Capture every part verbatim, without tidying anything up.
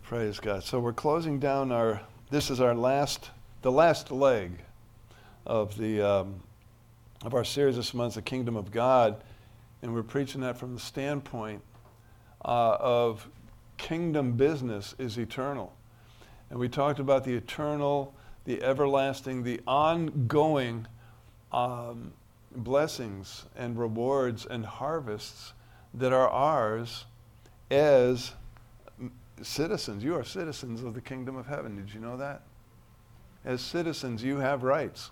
Praise God. So we're closing down our, this is our last, the last leg of the, um, of our series this month, The Kingdom of God. And we're preaching that from the standpoint uh, of kingdom business is eternal. And we talked about the eternal, the everlasting, the ongoing um, blessings and rewards and harvests that are ours as citizens. You are citizens of the kingdom of heaven. Did you know that? As citizens, you have rights.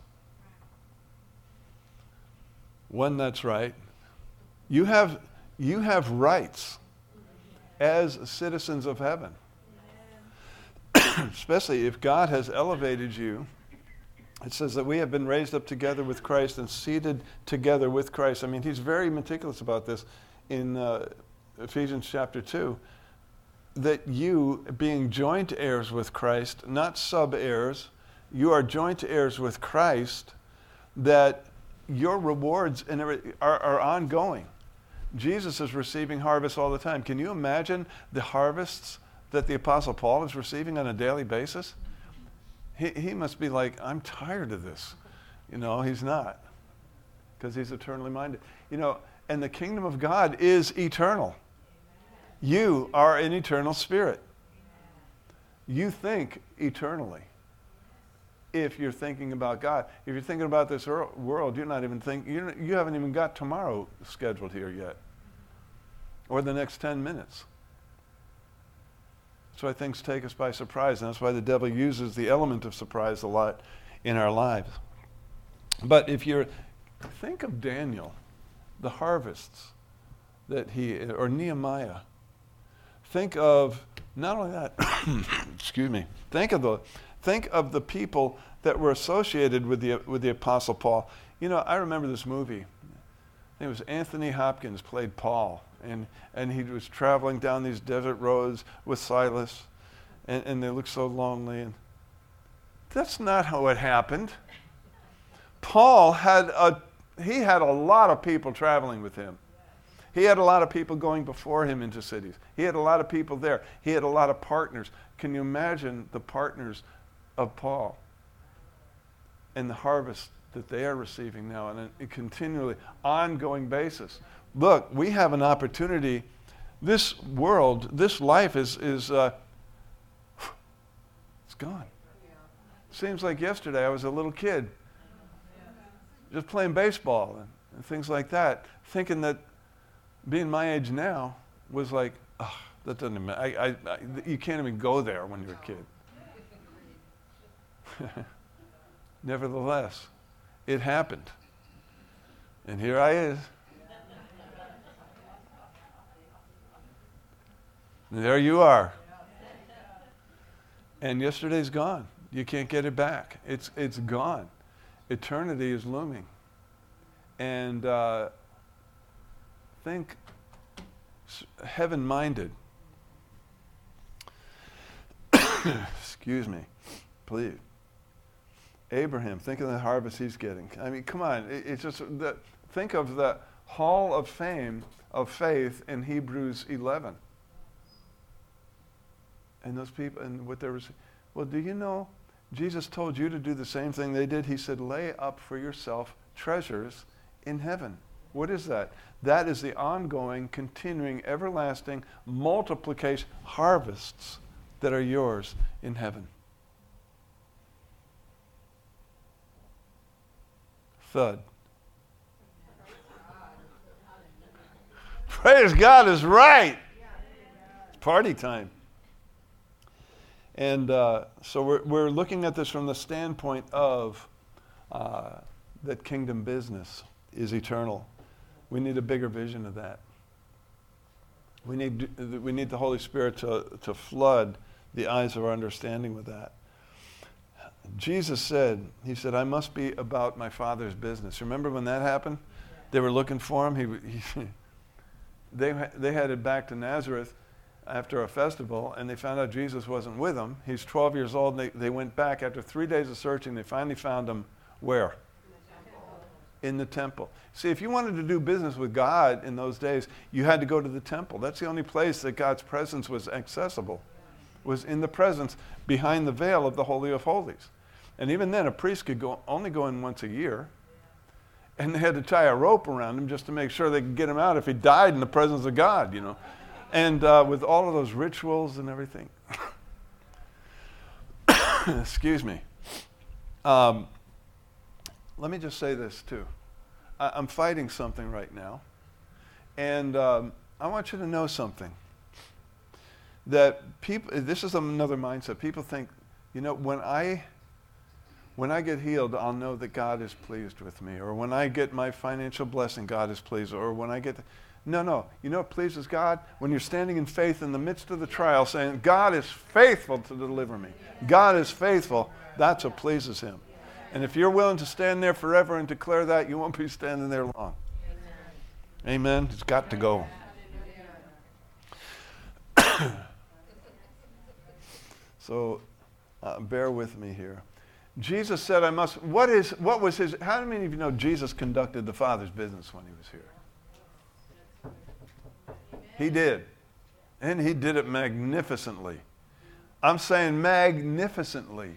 One, that's right. You have, you have rights as citizens of heaven. Especially if God has elevated you. It says that we have been raised up together with Christ and seated together with Christ. I mean, he's very meticulous about this in uh, Ephesians chapter two. That you, being joint heirs with Christ, not sub-heirs, you are joint heirs with Christ, that your rewards and every, are, are ongoing. Jesus is receiving harvests all the time. Can you imagine the harvests that the Apostle Paul is receiving on a daily basis? He, he must be like, I'm tired of this. You know, he's not, because he's eternally minded. You know, and the kingdom of God is eternal. You are an eternal spirit. You think eternally. If you're thinking about God, if you're thinking about this world, you're not even thinking. You you haven't even got tomorrow scheduled here yet, or the next ten minutes. That's why things take us by surprise, and that's why the devil uses the element of surprise a lot in our lives. But if you're, think of Daniel, the harvests that he, or Nehemiah. Think of, not only that, excuse me, think of the think of the people that were associated with the with the Apostle Paul. You know, I remember this movie. I think it was Anthony Hopkins played Paul, and, and he was traveling down these desert roads with Silas, and, and they looked so lonely. And that's not how it happened. Paul had a he had a lot of people traveling with him. He had a lot of people going before him into cities. He had a lot of people there. He had a lot of partners. Can you imagine the partners of Paul and the harvest that they are receiving now on a continually ongoing basis? Look, we have an opportunity. This world, this life is, is uh, it's gone. Seems like yesterday I was a little kid just playing baseball and, and things like that, thinking that being my age now was like, oh, that doesn't matter. I, I, I, you can't even go there when you're a kid. Nevertheless, it happened. And here I is. And there you are. And yesterday's gone. You can't get it back. It's, it's gone. Eternity is looming. And uh, think heaven-minded. Excuse me, please. Abraham, think of the harvest he's getting. I mean, come on. It, it's just the, think of the hall of fame of faith in Hebrews eleven. And those people, and what they were saying. Well, do you know, Jesus told you to do the same thing they did. He said, lay up for yourself treasures in heaven. What is that? That is the ongoing, continuing, everlasting multiplication, harvests that are yours in heaven. Thud. Praise God is right. It's party time. And uh, so we're, we're looking at this from the standpoint of uh, that kingdom business is eternal. We need a bigger vision of that. We need we need the Holy Spirit to, to flood the eyes of our understanding with that. Jesus said, he said, I must be about my Father's business. Remember when that happened? They were looking for him. He, he they, they headed back to Nazareth after a festival, and they found out Jesus wasn't with them. He's twelve years old, and they, they went back. After three days of searching, they finally found him where? In the temple. See, if you wanted to do business with God in those days, you had to go to the temple. That's the only place that God's presence was accessible, was in the presence behind the veil of the Holy of Holies. And even then, a priest could go, only go in once a year. And they had to tie a rope around him just to make sure they could get him out if he died in the presence of God, you know. And uh, with all of those rituals and everything. Excuse me. Um, let me just say this, too. I, I'm fighting something right now. And um, I want you to know something. That people, this is another mindset. People think, you know, when I, when I get healed, I'll know that God is pleased with me. Or when I get my financial blessing, God is pleased. Or when I get, the, no, no. You know what pleases God? When you're standing in faith in the midst of the trial saying, God is faithful to deliver me. God is faithful. That's what pleases him. And if you're willing to stand there forever and declare that, you won't be standing there long. Amen. It's got to go. So uh, bear with me here. Jesus said, I must, what is, what was his, how many of you know Jesus conducted the Father's business when he was here? He did. And he did it magnificently. I'm saying magnificently.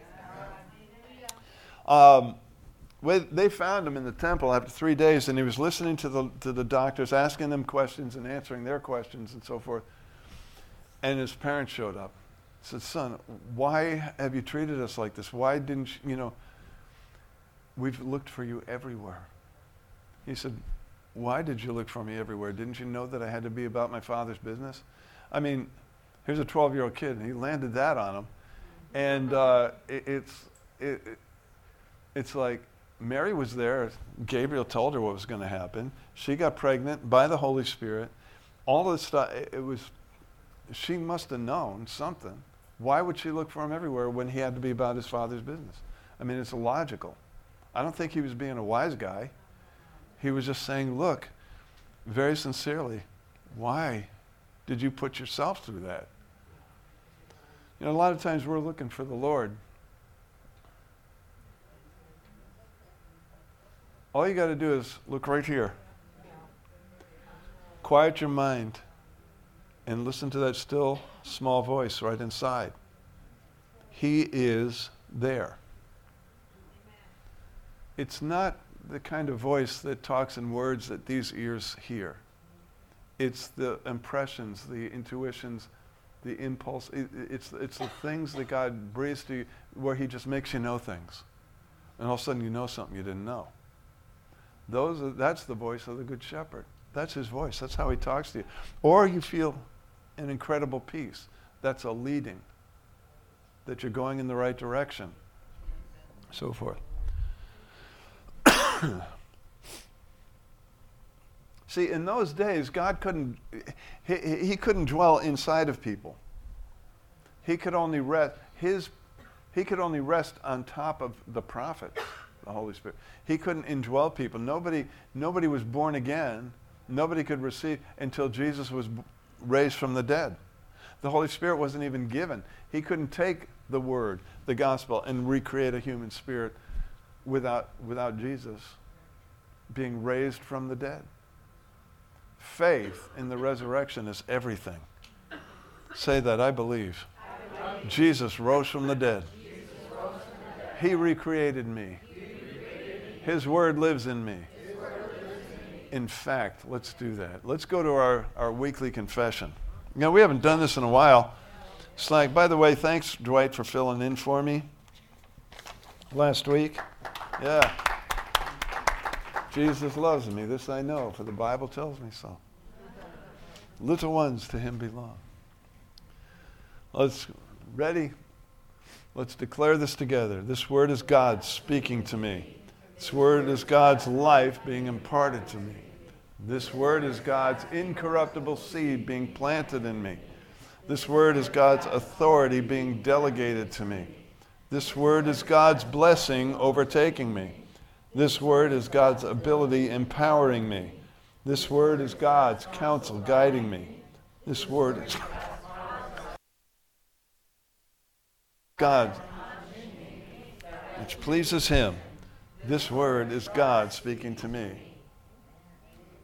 Um, they found him in the temple after three days, and he was listening to the, to the doctors, asking them questions and answering their questions and so forth. And his parents showed up. He said, son, why have you treated us like this? Why didn't you, you know, we've looked for you everywhere. He said, why did you look for me everywhere? Didn't you know that I had to be about my Father's business? I mean, here's a twelve-year-old kid, and he landed that on him. And uh, it, it's, it, it, it's like, Mary was there. Gabriel told her what was going to happen. She got pregnant by the Holy Spirit. All this stuff, it, it was, she must have known something. Why would she look for him everywhere when he had to be about his Father's business? I mean, it's illogical. I don't think he was being a wise guy. He was just saying, look, very sincerely, why did you put yourself through that? You know, a lot of times we're looking for the Lord. All you got to do is look right here. Quiet your mind and listen to that still, small voice right inside. He is there. It's not the kind of voice that talks in words that these ears hear. It's the impressions, the intuitions, the impulse. It, it's, it's the things that God breathes to you where he just makes you know things. And all of a sudden you know something you didn't know. Those are, that's the voice of the Good Shepherd. That's his voice. That's how he talks to you. Or you feel an incredible peace. That's a leading. That you're going in the right direction. So forth. See, in those days, God couldn't, he, he couldn't dwell inside of people. He could only rest, his, he could only rest on top of the prophets. The Holy Spirit. He couldn't indwell people. Nobody, nobody was born again. Nobody could receive until Jesus was raised from the dead. The Holy Spirit wasn't even given. He couldn't take the word, the gospel, and recreate a human spirit without, without Jesus being raised from the dead. Faith in the resurrection is everything. Say that, I believe. I believe. Jesus rose from the dead. From the dead. He recreated me. His word lives in me. In fact, let's do that. Let's go to our, our weekly confession. You know, we haven't done this in a while. It's like, by the way, thanks, Dwight, for filling in for me last week. Yeah. Jesus loves me. This I know, for the Bible tells me so. Little ones to him belong. Let's, ready? Let's declare this together. This word is God speaking to me. This word is God's life being imparted to me. This word is God's incorruptible seed being planted in me. This word is God's authority being delegated to me. This word is God's blessing overtaking me. This word is God's ability empowering me. This word is God's counsel guiding me. This word is God, which pleases him. This word is God speaking to me.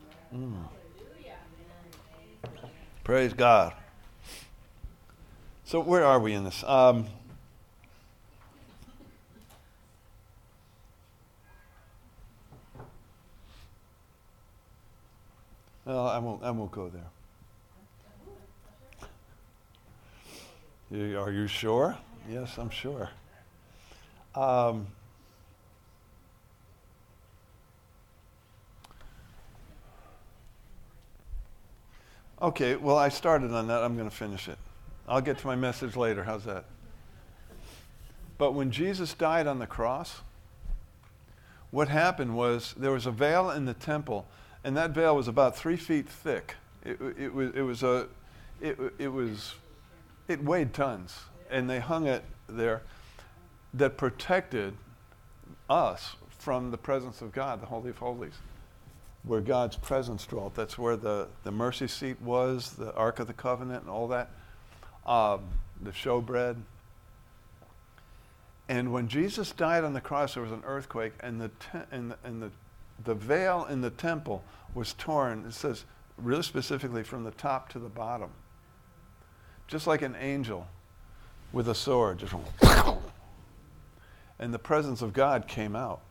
Mm. Praise God. So where are we in this? Um, well, I won't. I won't go there. You, are you sure? Yes, I'm sure. Um, okay. Well, I started on that. I'm going to finish it. I'll get to my message later. How's that? But when Jesus died on the cross, what happened was there was a veil in the temple, and that veil was about three feet thick. It, it was. It was a. It, it was. It weighed tons, and they hung it there that protected us from the presence of God, the Holy of Holies, where God's presence dwelt. That's where the, the mercy seat was, the Ark of the Covenant and all that, um, the showbread. And when Jesus died on the cross, there was an earthquake, and the te- and the, and the the veil in the temple was torn. It says really specifically from the top to the bottom, just like an angel with a sword, just and the presence of God came out.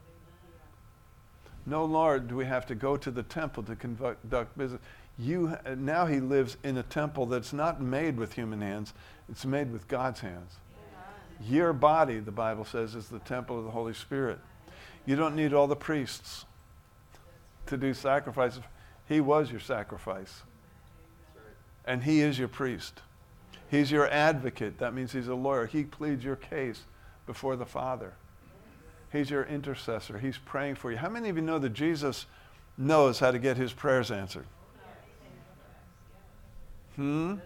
No longer do we have to go to the temple to conduct business. You now he lives in a temple that's not made with human hands; it's made with God's hands. Your body, the Bible says, is the temple of the Holy Spirit. You don't need all the priests to do sacrifices. He was your sacrifice. And he is your priest. He's your advocate. That means he's a lawyer. He pleads your case before the Father. He's your intercessor. He's praying for you. How many of you know that Jesus knows how to get his prayers answered? Hmm?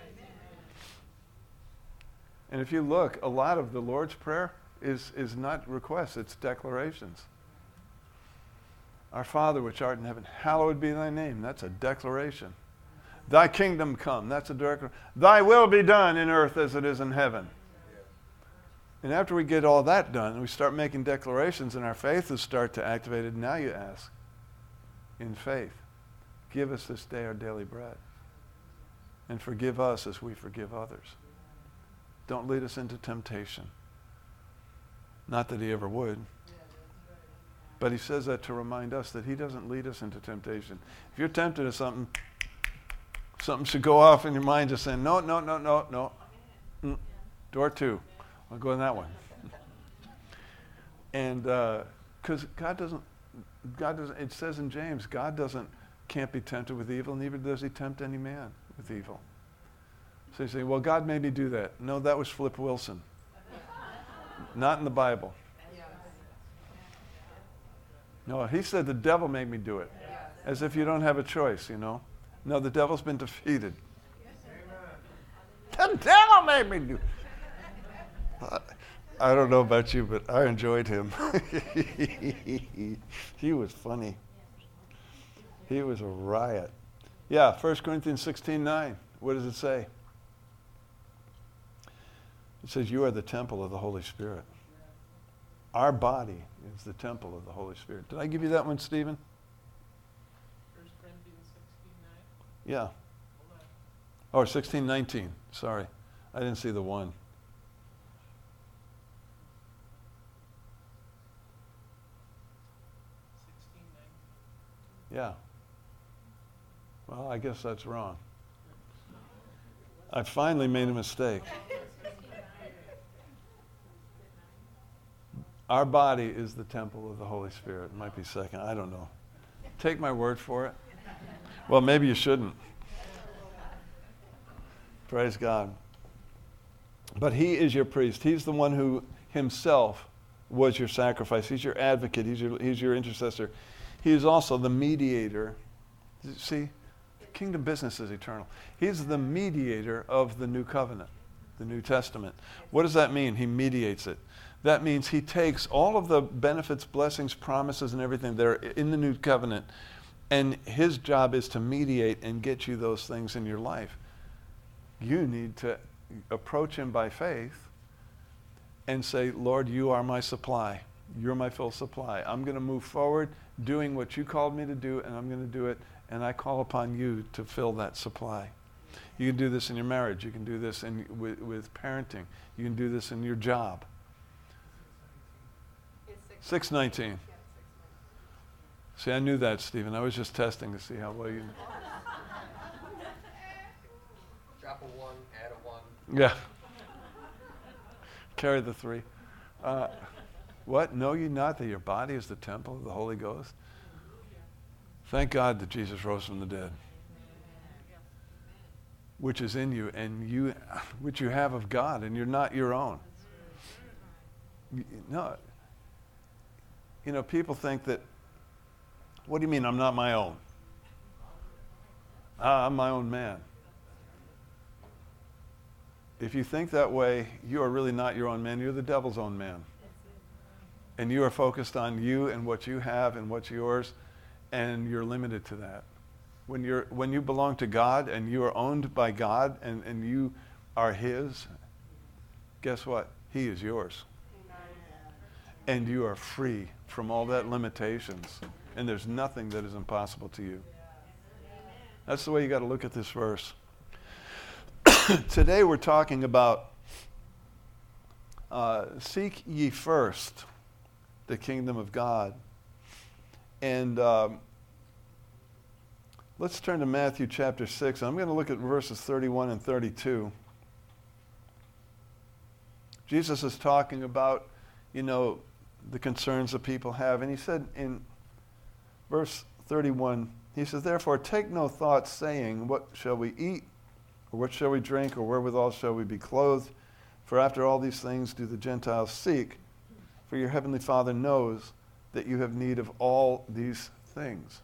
And if you look, a lot of the Lord's Prayer is, is not requests, it's declarations. Our Father which art in heaven, hallowed be thy name. That's a declaration. Thy kingdom come. That's a declaration. Thy will be done in earth as it is in heaven. And after we get all that done, we start making declarations and our faith is start to activate it. Now you ask, in faith, give us this day our daily bread. And forgive us as we forgive others. Don't lead us into temptation. Not that he ever would. But he says that to remind us that he doesn't lead us into temptation. If you're tempted to something, something should go off in your mind just saying, no, no, no, no, no. Mm. Door two. I'll go in that one. And because uh, God doesn't, God doesn't, it says in James, God doesn't, can't be tempted with evil, neither does he tempt any man with evil. So you say, well, God made me do that. No, that was Flip Wilson. Not in the Bible. No, he said the devil made me do it. As if you don't have a choice, you know. No, the devil's been defeated. The devil made me do it. I don't know about you, but I enjoyed him. He was funny. He was a riot. Yeah, First Corinthians sixteen nine. What does it say? It says, you are the temple of the Holy Spirit. Our body is the temple of the Holy Spirit. Did I give you that one, Stephen? First Corinthians sixteen nine? Yeah. Or sixteen nineteen. Sorry. I didn't see the one. sixteen nineteen. Yeah. Well, I guess that's wrong. I finally made a mistake. Our body is the temple of the Holy Spirit. It might be second. I don't know. Take my word for it. Well, maybe you shouldn't. Praise God. But he is your priest. He's the one who himself was your sacrifice. He's your advocate. He's your, he's your intercessor. He is also the mediator. See, kingdom business is eternal. He's the mediator of the new covenant, the New Testament. What does that mean? He mediates it. That means he takes all of the benefits, blessings, promises, and everything that are in the new covenant, and his job is to mediate and get you those things in your life. You need to approach him by faith and say, Lord, you are my supply. You're my full supply. I'm going to move forward doing what you called me to do, and I'm going to do it, and I call upon you to fill that supply. You can do this in your marriage. You can do this in, with, with parenting. You can do this in your job. six nineteen. See, I knew that, Stephen. I was just testing to see how well you... Drop a one, add a one. Yeah. Carry the three. Uh, what? Know ye not that your body is the temple of the Holy Ghost? Thank God that Jesus rose from the dead, which is in you, and you, which you have of God, and you're not your own. You, no. You know, people think that, what do you mean I'm not my own? Ah, I'm my own man. If you think that way, you are really not your own man. You're the devil's own man. And you are focused on you and what you have and what's yours, and you're limited to that. When you're when you belong to God and you are owned by God and, and you are His, guess what? He is yours. And you are free from all that limitations. And there's nothing that is impossible to you. That's the way you got to look at this verse. Today we're talking about uh, seek ye first the kingdom of God. And um, let's turn to Matthew chapter six. I'm going to look at verses thirty-one and thirty-two. Jesus is talking about, you know, the concerns that people have. And he said in verse thirty-one, he says, therefore take no thought saying, what shall we eat? Or what shall we drink? Or wherewithal shall we be clothed? For after all these things do the Gentiles seek. For your heavenly Father knows that you have need of all these things.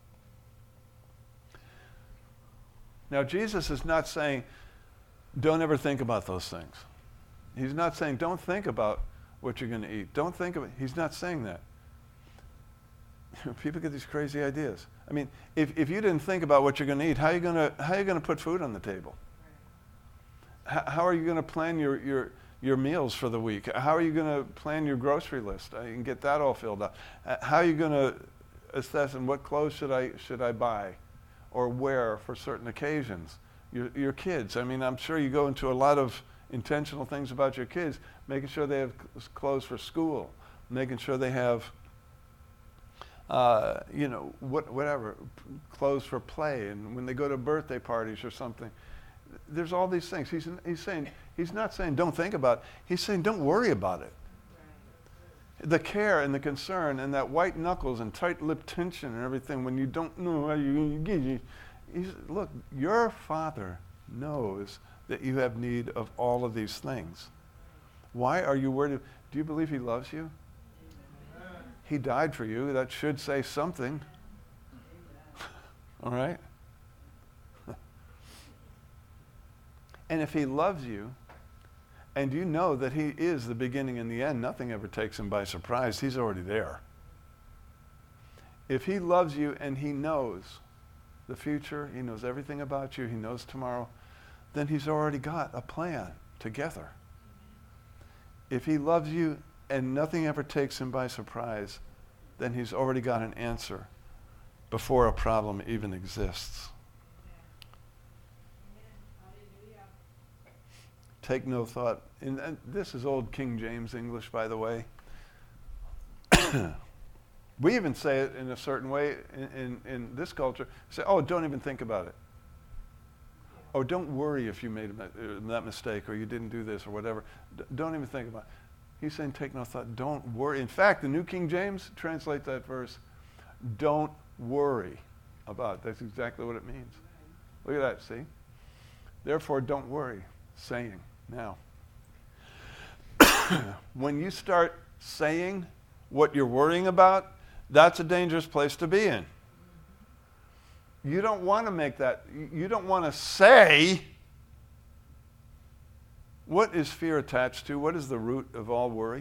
Now, Jesus is not saying, don't ever think about those things. He's not saying, don't think about what you're going to eat. Don't think of it. He's not saying that. People get these crazy ideas. I mean, if, if you didn't think about what you're going to eat, how are you going to how are you going to put food on the table? How, how are you going to plan your, your your meals for the week? How are you going to plan your grocery list? You can get that all filled out. How are you going to assess and what clothes should I should I buy or wear for certain occasions? Your your kids. I mean, I'm sure you go into a lot of intentional things about your kids, making sure they have clothes for school, making sure they have, uh, you know, what, whatever, clothes for play, and when they go to birthday parties or something. There's all these things. He's, he's saying, he's not saying don't think about it. He's saying don't worry about it. The care and the concern and that white knuckles and tight lip tension and everything when you don't know how you get it. He's, look, your Father knows that you have need of all of these things. Why are you worried? Do you believe He loves you? Amen. He died for you. That should say something. All right? And if He loves you, and you know that He is the beginning and the end, nothing ever takes Him by surprise. He's already there. If He loves you and He knows the future, He knows everything about you, He knows tomorrow, then He's already got a plan together. If He loves you and nothing ever takes Him by surprise, then He's already got an answer before a problem even exists. Take no thought. And, and this is old King James English, by the way. We even say it in a certain way in, in, in this culture. Say, oh, don't even think about it. Oh, don't worry if you made that mistake or you didn't do this or whatever. D- don't even think about it. He's saying take no thought. Don't worry. In fact, the New King James translates that verse, don't worry about it. That's exactly what it means. Look at that, see? Therefore, don't worry, saying now. When you start saying what you're worrying about, that's a dangerous place to be in. You don't want to make that, you don't want to say. What is fear attached to? What is the root of all worry?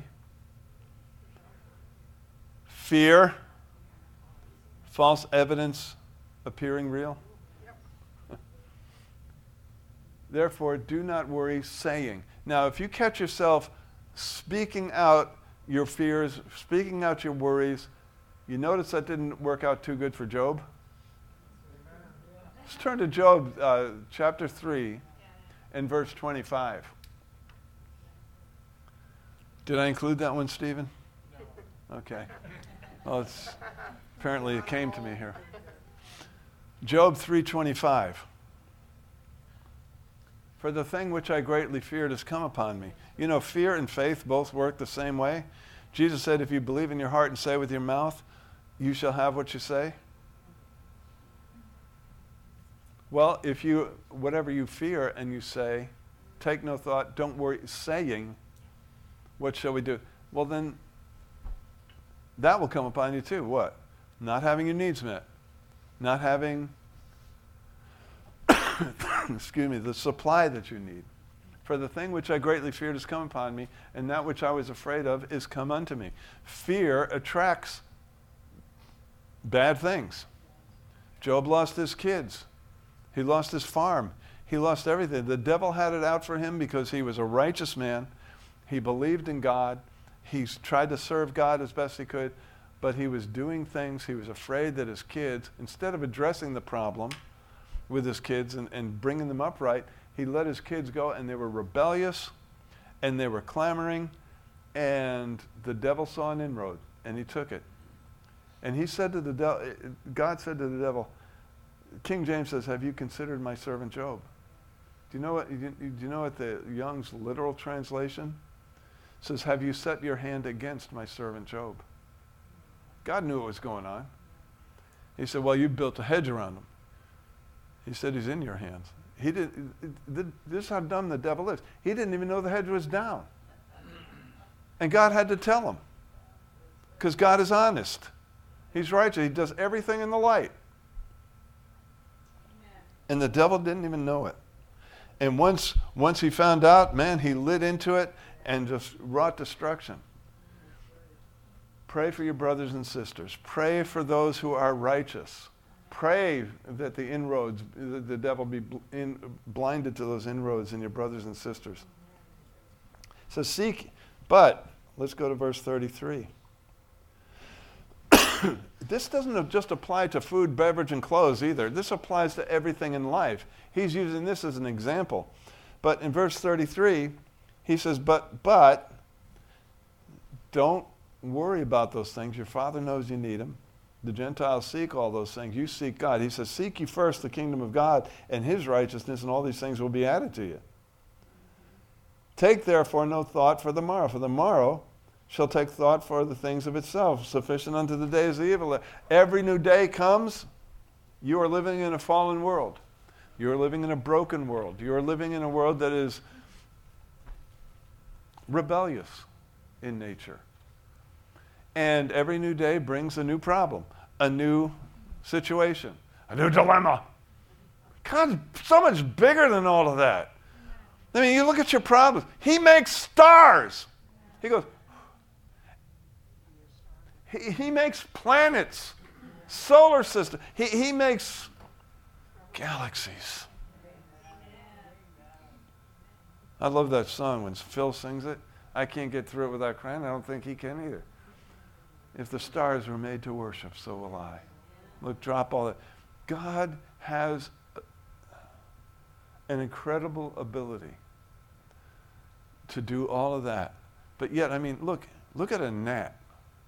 Fear, false evidence appearing real. Yep. Therefore, do not worry, saying. Now, if you catch yourself speaking out your fears, speaking out your worries, you notice that didn't work out too good for Job? Let's turn to Job uh, chapter three and verse twenty-five. Did I include that one, Stephen? No. Okay. Well, it's, apparently it came to me here. Job three twenty-five. For the thing which I greatly feared has come upon me. You know, fear and faith both work the same way. Jesus said, if you believe in your heart and say with your mouth, you shall have what you say. Well, if you, whatever you fear and you say, take no thought, don't worry, saying, what shall we do? Well, then that will come upon you too. What? Not having your needs met. Not having, excuse me, the supply that you need. For the thing which I greatly feared has come upon me, and that which I was afraid of is come unto me. Fear attracts bad things. Job lost his kids. He lost his farm. He lost everything. The devil had it out for him because he was a righteous man. He believed in God. He tried to serve God as best he could, but he was doing things. He was afraid that his kids, instead of addressing the problem with his kids and, and bringing them upright, he let his kids go, and they were rebellious, and they were clamoring, and the devil saw an inroad, and he took it. And he said to the devil, God said to the devil, King James says, have you considered my servant Job? Do you know what, do you know what the Young's literal translation says? Have you set your hand against my servant Job? God knew what was going on. He said, well, you built a hedge around him. He said, he's in your hands. He did. This is how dumb the devil is. He didn't even know the hedge was down. And God had to tell him. Because God is honest. He's righteous. He does everything in the light. And the devil didn't even know it. And once, once he found out, man, he lit into it and just wrought destruction. Pray for your brothers and sisters. Pray for those who are righteous. Pray that the inroads, the devil be in, blinded to those inroads in your brothers and sisters. So seek, but let's go to verse thirty-three. This doesn't just apply to food, beverage, and clothes either. This applies to everything in life. He's using this as an example. But in verse thirty-three, he says, but, but, don't worry about those things. Your Father knows you need them. The Gentiles seek all those things. You seek God. He says, seek ye first the kingdom of God and his righteousness, and all these things will be added to you. Take therefore no thought for the morrow, for the morrow shall take thought for the things of itself. Sufficient unto the day is the evil. Every new day comes, you are living in a fallen world. You are living in a broken world. You are living in a world that is rebellious in nature. And every new day brings a new problem, a new situation, a new dilemma. God's so much bigger than all of that. I mean, you look at your problems. He makes stars. He goes, he, he makes planets, solar system. He, he makes galaxies. I love that song when Phil sings it. I can't get through it without crying. I don't think he can either. If the stars were made to worship, so will I. Look, drop all that. God has an incredible ability to do all of that. But yet, I mean, look, look at a gnat.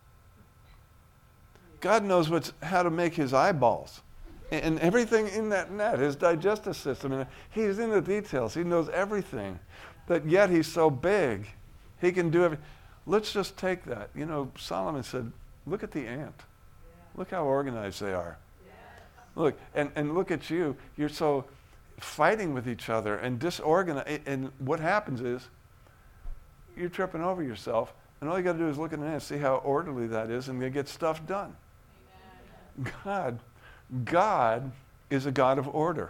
God knows what's, how to make his eyeballs. And, and everything in that gnat, his digestive system. And he's in the details. He knows everything. But yet he's so big. He can do everything. Let's just take that. You know, Solomon said, look at the ant. Look how organized they are. Look, and, and look at you. You're so fighting with each other and disorganized. And what happens is you're tripping over yourself. And all you got to do is look at an ant, see how orderly that is, and you get stuff done. Amen. God, God is a God of order.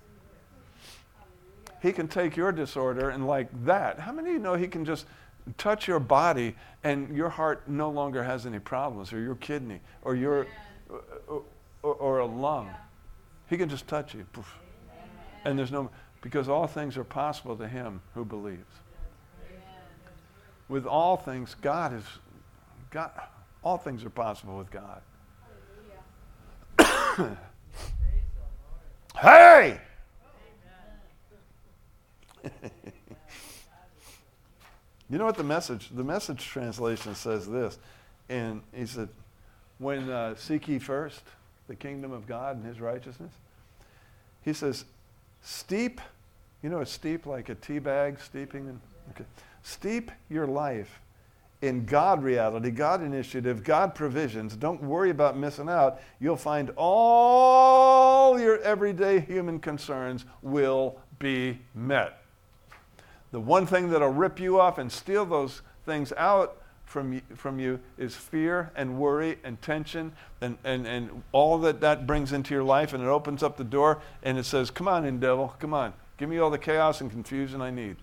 He can take your disorder and like that. How many of you know he can just touch your body and your heart no longer has any problems, or your kidney, or your, or, or, or a lung? He can just touch you. Poof. And there's no, because all things are possible to him who believes. With all things, God is, God, all things are possible with God. Hey! You know what the message, the message translation says this. And he said, when uh, seek ye first the kingdom of God and his righteousness, he says, steep, you know, a steep like a tea bag, steeping, and, okay. Steep your life in God reality, God initiative, God provisions. Don't worry about missing out. You'll find all your everyday human concerns will be met. The one thing that'll rip you off and steal those things out from you, from you is fear and worry and tension and, and, and all that that brings into your life, and it opens up the door and it says, come on in, devil, come on. Give me all the chaos and confusion I need.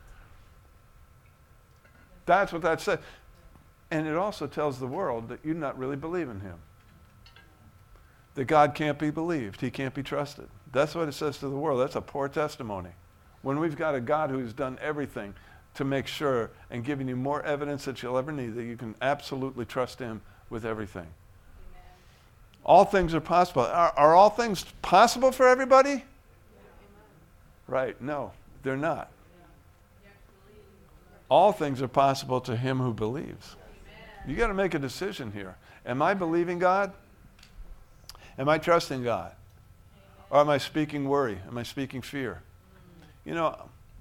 That's what that says. And it also tells the world that you not really believe in him. That God can't be believed. He can't be trusted. That's what it says to the world. That's a poor testimony. When we've got a God who's done everything to make sure and giving you more evidence that you'll ever need, that you can absolutely trust him with everything. Amen. All things are possible. Are, are all things possible for everybody? Yeah. Right. No, they're not. Yeah. All things are possible to him who believes. Amen. You got to make a decision here. Am I believing God? Am I trusting God? Amen. Or am I speaking worry? Am I speaking fear? You know,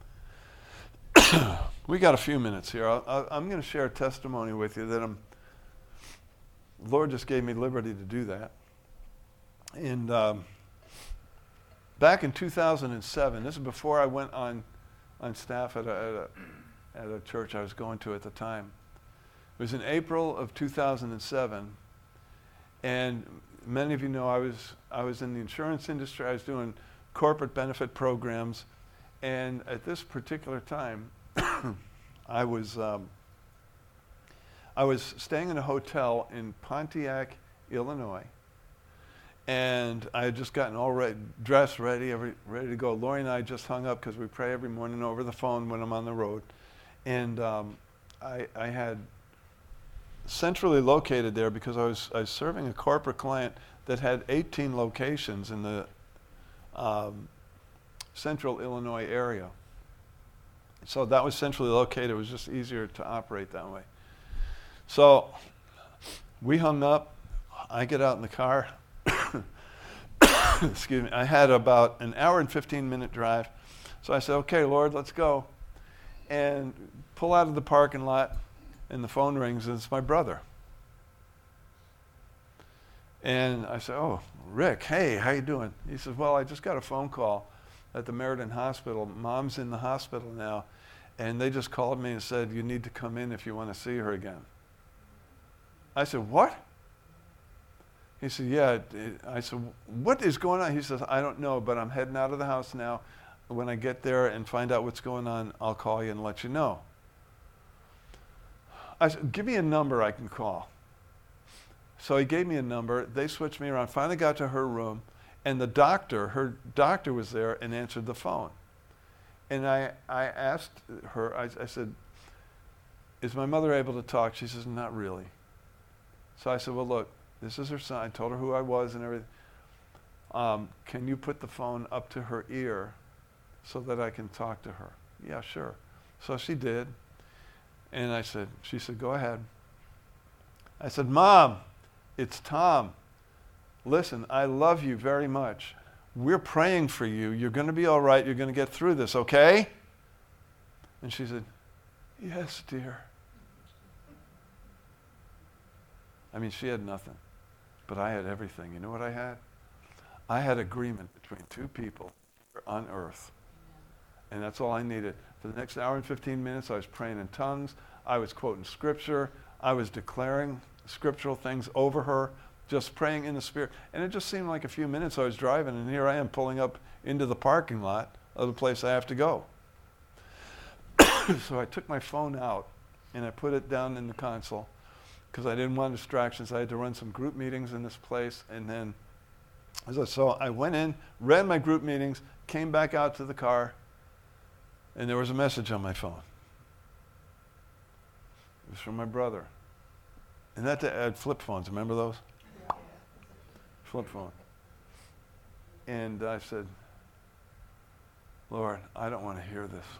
we got a few minutes here. I, I, I'm going to share a testimony with you that I'm, the Lord just gave me liberty to do that. And um, back in two thousand seven, this is before I went on, on staff at a, at, a, at a church I was going to at the time. It was in April of two thousand seven, and many of you know I was I was in the insurance industry. I was doing corporate benefit programs. And at this particular time, I was um, I was staying in a hotel in Pontiac, Illinois, and I had just gotten all ready, dressed, ready, every, ready to go. Lori and I just hung up because we pray every morning over the phone when I'm on the road, and um, I, I had centrally located there because I was I was serving a corporate client that had eighteen locations in the um, central Illinois area. So that was centrally located. It was just easier to operate that way. So we hung up. I get out in the car. Excuse me. I had about an hour and fifteen minute drive. So I said, okay, Lord, let's go. And pull out of the parking lot, and the phone rings, and it's my brother. And I said, oh, Rick, hey, how you doing? He says, well, I just got a phone call at the Meriden Hospital. Mom's in the hospital now, and they just called me and said, you need to come in if you want to see her again. I said, what? He said, yeah. It, it, I said, what is going on? He says, I don't know, but I'm heading out of the house now. When I get there and find out what's going on, I'll call you and let you know. I said, give me a number I can call. So he gave me a number. They switched me around. Finally got to her room. And the doctor, her doctor was there and answered the phone. And I, I asked her, I, I said, is my mother able to talk? She says, not really. So I said, well, look, this is her son. I told her who I was and everything. Um, can you put the phone up to her ear so that I can talk to her? Yeah, sure. So she did. And I said, she said, go ahead. I said, Mom, it's Tom. Listen, I love you very much. We're praying for you. You're going to be all right. You're going to get through this, okay? And she said, yes, dear. I mean, she had nothing, but I had everything. You know what I had? I had agreement between two people on earth. And that's all I needed. For the next hour and fifteen minutes, I was praying in tongues. I was quoting scripture. I was declaring scriptural things over her. Just praying in the Spirit. And it just seemed like a few minutes I was driving, and here I am pulling up into the parking lot of the place I have to go. So I took my phone out, and I put it down in the console, because I didn't want distractions. I had to run some group meetings in this place, and then, so I went in, ran my group meetings, came back out to the car, and there was a message on my phone. It was from my brother. And that I had flip phones, remember those? Flip phone. And I said, Lord, I don't want to hear this.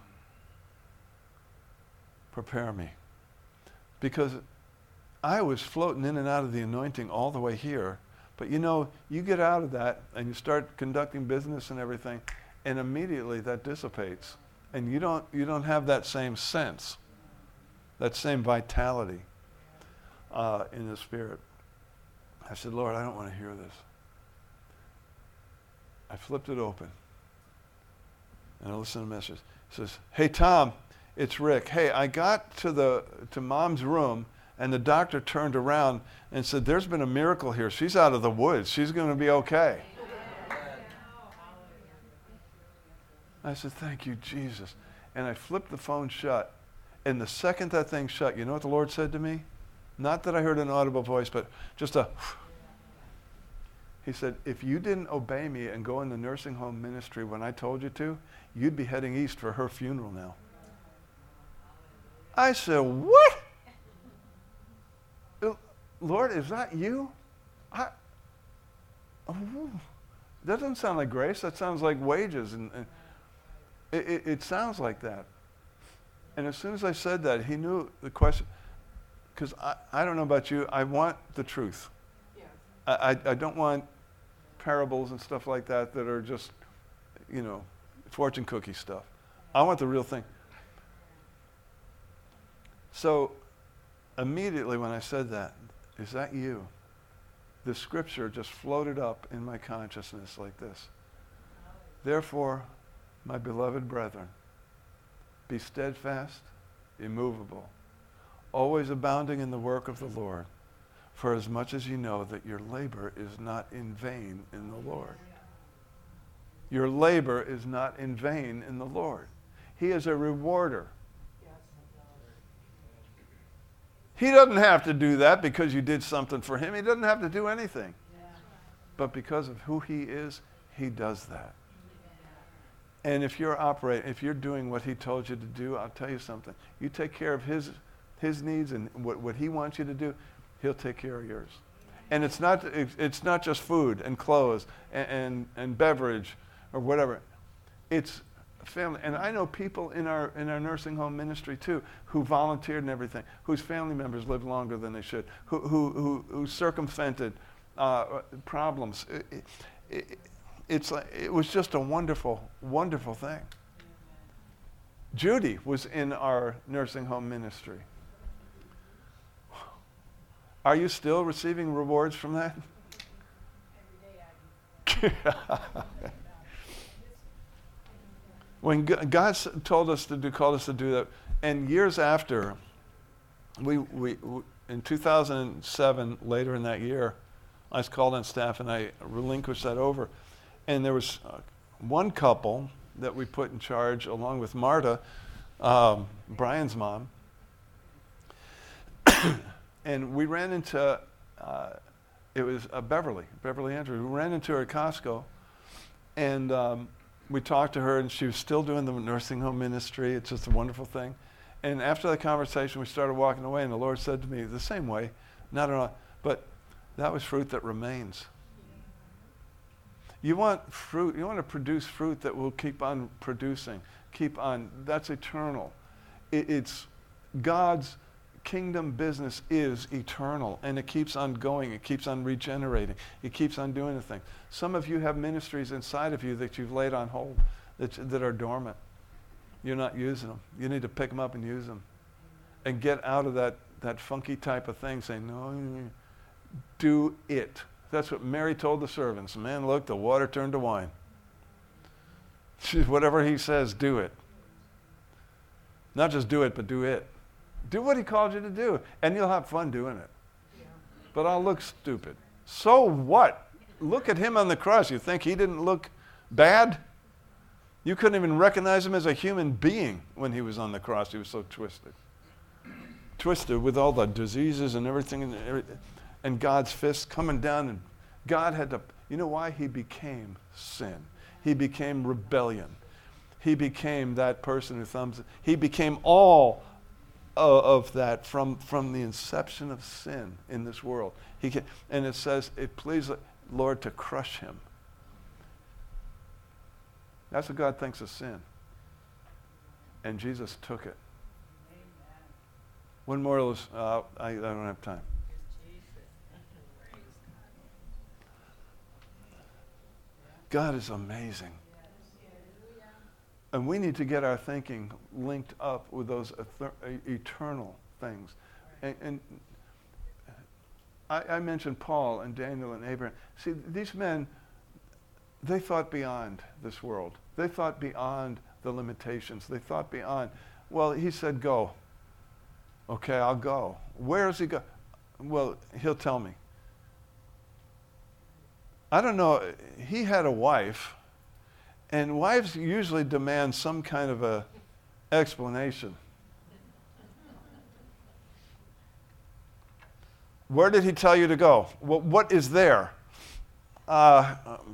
Prepare me. Because I was floating in and out of the anointing all the way here. But you know, you get out of that and you start conducting business and everything, and immediately that dissipates. And you don't, you don't have that same sense, that same vitality uh, in the Spirit. I said, Lord, I don't want to hear this. I flipped it open. And I listened to the message. It says, hey, Tom, it's Rick. Hey, I got to the to Mom's room, and the doctor turned around and said, there's been a miracle here. She's out of the woods. She's going to be okay. I said, thank you, Jesus. And I flipped the phone shut. And the second that thing shut, you know what the Lord said to me? Not that I heard an audible voice, but just a... He said, if you didn't obey me and go in the nursing home ministry when I told you to, you'd be heading east for her funeral now. I said, what? Lord, is that you? I, oh, that doesn't sound like grace. That sounds like wages. And, and it, it, it sounds like that. And as soon as I said that, he knew the question. Because I, I don't know about you, I want the truth. Yes. I, I, I don't want parables and stuff like that that are just, you know, fortune cookie stuff. I want the real thing. So immediately when I said that, is that you? The scripture just floated up in my consciousness like this. Therefore, my beloved brethren, be steadfast, immovable, always abounding in the work of the Lord, for as much as you know that your labor is not in vain in the Lord. Your labor is not in vain in the Lord. He is a rewarder. He doesn't have to do that because you did something for him. He doesn't have to do anything. But because of who he is, he does that. And if you're operating, if you're doing what he told you to do, I'll tell you something. You take care of his his needs and what, what he wants you to do, he'll take care of yours. And it's not it's not just food and clothes and, and, and beverage or whatever. It's family. And I know people in our in our nursing home ministry too who volunteered and everything, whose family members lived longer than they should, who who who, who circumvented uh, problems. It, it, it, it's like, it was just a wonderful, wonderful thing. Judy was in our nursing home ministry. Are you still receiving rewards from that? Every day I do. When God told us to do, called us to do that, and years after, we, we, we in two thousand seven, later in that year, I was called on staff and I relinquished that over. And there was uh, one couple that we put in charge, along with Marta, um, Brian's mom. And we ran into, uh, it was uh, Beverly, Beverly Andrews. We ran into her at Costco. And um, we talked to her, and she was still doing the nursing home ministry. It's just a wonderful thing. And after that conversation, we started walking away, and the Lord said to me, the same way, not at all, but that was fruit that remains. You want fruit, you want to produce fruit that will keep on producing, keep on, that's eternal. It, it's God's kingdom business is eternal, and it keeps on going, it keeps on regenerating, it keeps on doing the thing. Some of you have ministries inside of you that you've laid on hold, that, that are dormant. You're not using them. You need to pick them up and use them. And get out of that, that funky type of thing, saying, no, do it. That's what Mary told the servants. Man, look, the water turned to wine. Whatever he says, do it. Not just do it, but do it. Do what he called you to do, and you'll have fun doing it. Yeah. But I'll look stupid. So what? Look at him on the cross. You think he didn't look bad? You couldn't even recognize him as a human being when he was on the cross. He was so twisted. Twisted with all the diseases and everything, and everything. And God's fist coming down, and God had to, you know why? He became sin. He became rebellion. He became that person who thumbs, he became all of, of that from, from the inception of sin in this world. He can, and it says, it pleased the Lord to crush him. That's what God thinks is sin. And Jesus took it. One more illus- uh, I, I don't have time. God is amazing. And we need to get our thinking linked up with those ether- eternal things. And, and I, I mentioned Paul and Daniel and Abraham. See, these men, they thought beyond this world. They thought beyond the limitations. They thought beyond, well, he said go. Okay, I'll go. Where does he go? Well, he'll tell me. I don't know. He had a wife, and wives usually demand some kind of a explanation. Where did he tell you to go? Well, what is there? Uh,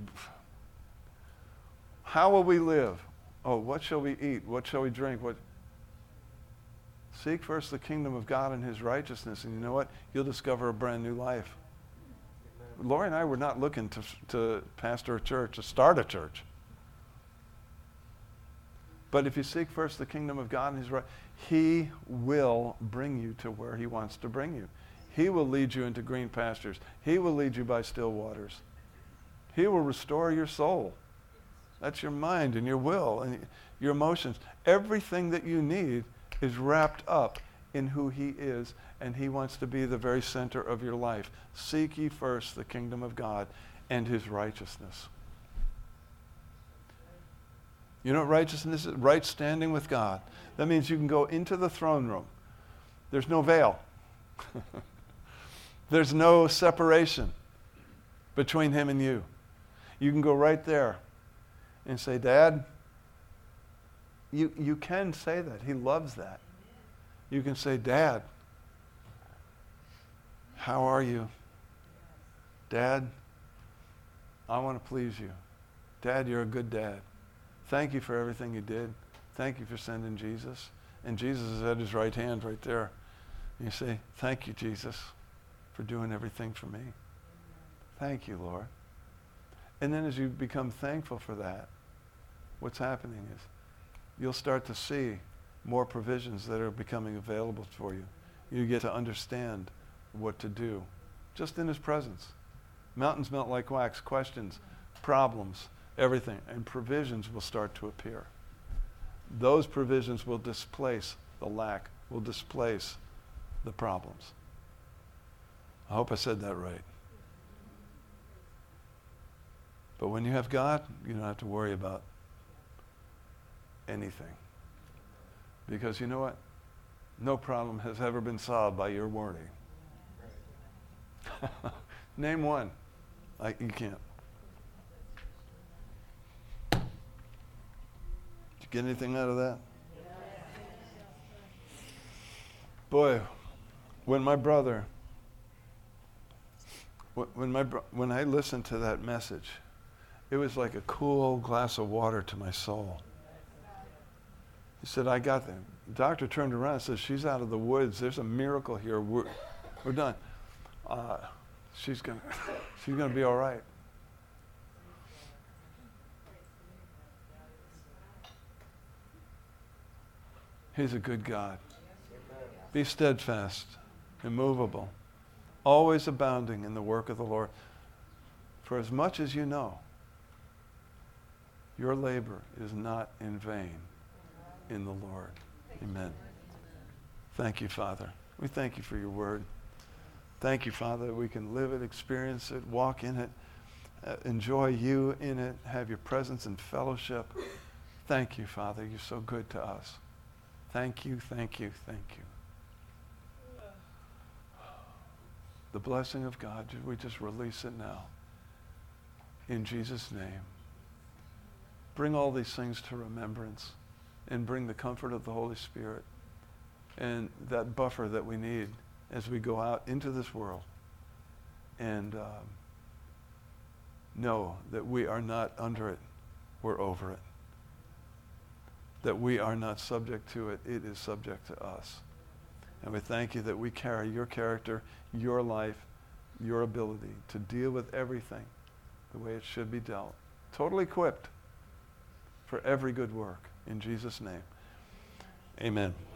how will we live? Oh, what shall we eat? What shall we drink? What? Seek first the kingdom of God and his righteousness, and you know what? You'll discover a brand new life. Amen. Lori and I were not looking to, to pastor a church, to start a church. But if you seek first the kingdom of God and his right, he will bring you to where he wants to bring you. He will lead you into green pastures. He will lead you by still waters. He will restore your soul. That's your mind and your will and your emotions. Everything that you need is wrapped up in who he is, and he wants to be the very center of your life. Seek ye first the kingdom of God and his righteousness. You know what righteousness is? Right standing with God. That means you can go into the throne room. There's no veil. There's no separation between him and you. You can go right there and say, Dad, you, you can say that. He loves that. You can say, Dad, how are you? Dad, I want to please you. Dad, you're a good dad. Thank you for everything you did. Thank you for sending Jesus. And Jesus is at his right hand right there. And you say, thank you, Jesus, for doing everything for me. Thank you, Lord. And then as you become thankful for that, what's happening is you'll start to see more provisions that are becoming available for you. You get to understand what to do just in his presence. Mountains melt like wax. Questions, problems, everything. And provisions will start to appear. Those provisions will displace the lack, will displace the problems. I hope I said that right. But when you have God, you don't have to worry about anything. Because you know what? No problem has ever been solved by your worrying. Name one. Like you can't. Did you get anything out of that? Boy, when my brother, when my bro- when I listened to that message, it was like a cool glass of water to my soul. He said, I got them. The doctor turned around and said, she's out of the woods. There's a miracle here. We're, we're done. Uh, she's going she's gonna be all right. He's a good God. Be steadfast, immovable, always abounding in the work of the Lord. For as much as you know, your labor is not in vain in the Lord. Amen. Thank you, Father. We thank you for your word. Thank you, Father, that we can live it, experience it, walk in it, uh, enjoy you in it, have your presence and fellowship. Thank you, Father. You're so good to us. Thank you, thank you, thank you. The blessing of God, we just release it now. In Jesus' name. Bring all these things to remembrance and bring the comfort of the Holy Spirit and that buffer that we need as we go out into this world and um, know that we are not under it, we're over it. That we are not subject to it, it is subject to us. And we thank you that we carry your character, your life, your ability to deal with everything the way it should be dealt. Totally equipped. for every good work. In Jesus' name, amen.